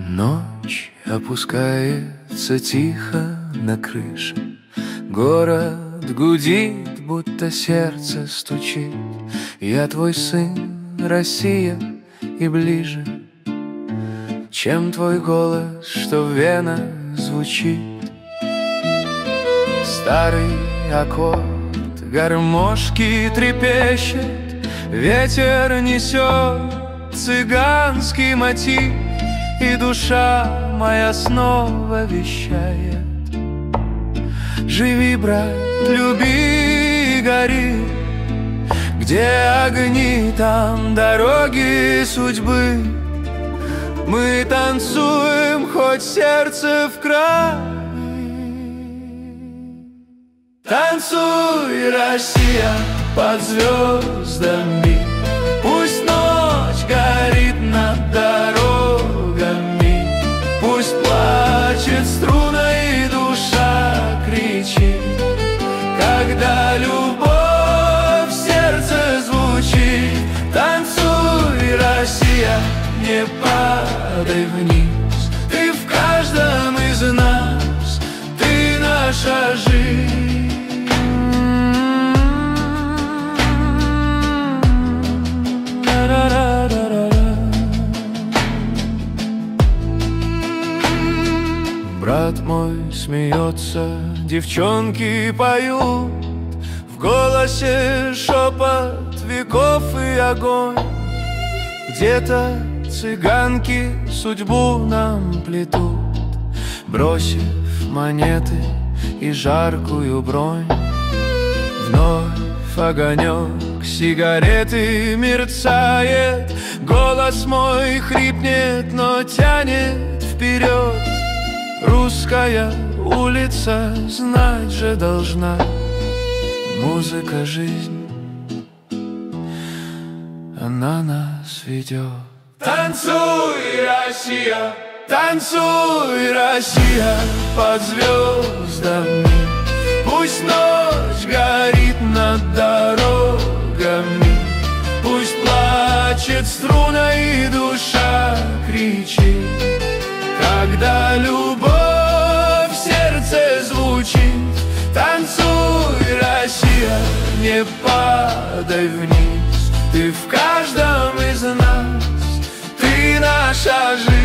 Ночь опускается тихо на крыше, город гудит, будто сердце стучит. Я твой сын, Россия, и ближе, чем твой голос, что в венах звучит. Старый аккорд гармошки трепещет, ветер несет цыганский мотив, и душа моя снова вещает: живи, брат, люби и гори. Где огни, там дороги судьбы. Мы танцуем, хоть сердце в крови. Танцуй, Россия, под звездами. Пусть ночь горит над дорогами. Пусть плачет струна и душа кричит, когда любовь в сердце звучит. Танцуй, Россия, не падай вниз. Ты в каждом из нас, ты наша жизнь. Брат мой смеется, девчонки поют, в голосе шепот веков и огонь. Где-то цыганки судьбу нам плетут, бросив монеты и жаркую бронь. Вновь огонек сигареты мерцает, голос мой хрипнет, но тянет вперед. Русская улица знать же должна, музыка — жизнь, она нас ведет. Танцуй, Россия, танцуй, Россия, под звездами. Пусть ночь горит над дорогами. Пусть плачет струна и душа кричит, когда любовь в сердце звучит. Танцуй, Россия, не падай вниз. Ты в каждом из нас, ты наша жизнь.